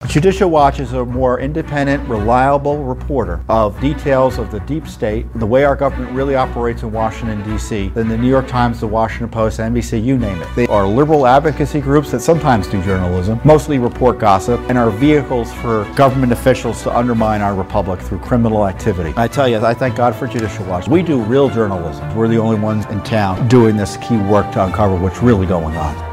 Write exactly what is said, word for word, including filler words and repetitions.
Judicial Watch is a more independent, reliable reporter of details of the deep state, the way our government really operates in Washington, D C, than the New York Times, the Washington Post, N B C, you name it. They are liberal advocacy groups that sometimes do journalism, mostly report gossip, and are vehicles for government officials to undermine our republic through criminal activity. I tell you, I thank God for Judicial Watch. We do real journalism. We're the only ones in town doing this key work to uncover what's really going on.